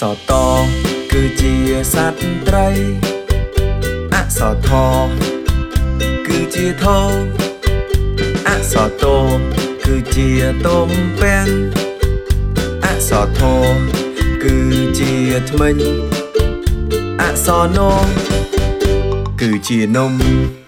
ษรตគឺជាសត្វត្រីអក្សរថគឺជាធោអក្សរតូគឺជាទុំពេញអក្សរធគឺជាធ្មេញអក្សរណគឺជានំ